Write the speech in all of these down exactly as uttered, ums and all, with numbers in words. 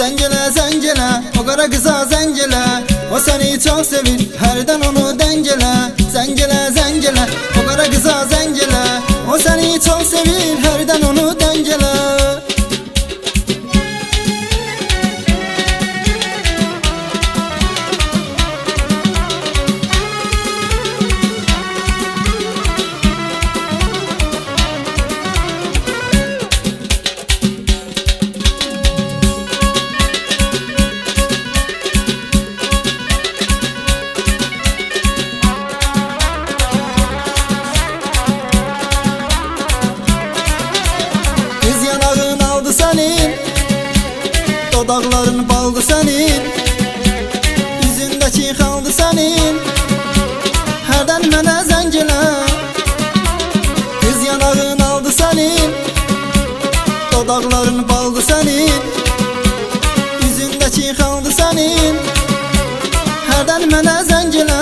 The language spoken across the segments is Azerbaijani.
Zencele zencele o kara kıza zencele, o seni çok sevir herden onu dengele. Zencele zencele o kara kıza zencele, o seni çok sevir herden onu dengele. Senin dodakların baldı senin, yüzündeki kaldı senin, herden mene zencele. Kız yanağın aldı senin, dodakların baldı senin, yüzündeki kaldı senin, herden mene zencele.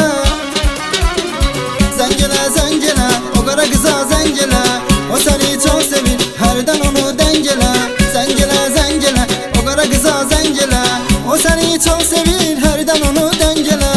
Zencele zencele o kara kıza zencele, o seni çok sevir herden onu dengele. Zencele zencele o kara kıza zencele, o seni çok sevir herden onu dengele.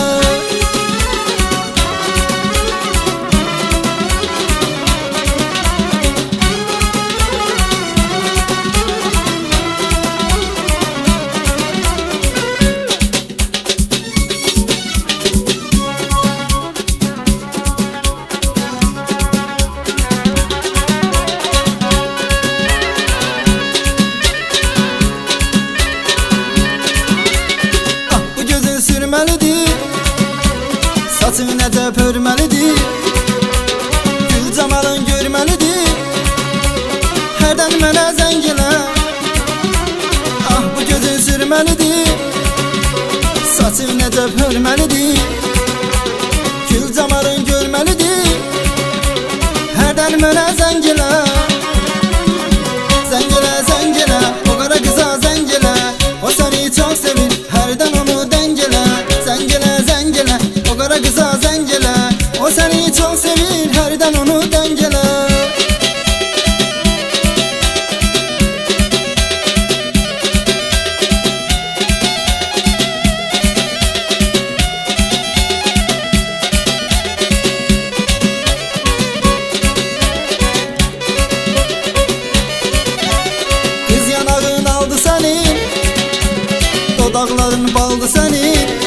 Saçın nəcəb hörməlidir, gül camalın görməlidir, hərdən mənə zəng elə. Ah bu gözün sürməlidir, saçın nəcəb hörməlidir, gül camalın görməlidir, hərdən mənə zəng elə. Zəng elə, zəng elə, o qara qıza zəng elə, o səni çox sevir, hərdən onu dəng elə. Zəng elə, zəng elə, o kara kıza zencele, o seni çok sevir herden onu dengele. Kız yanağın aldı senin, dodakların baldı senin,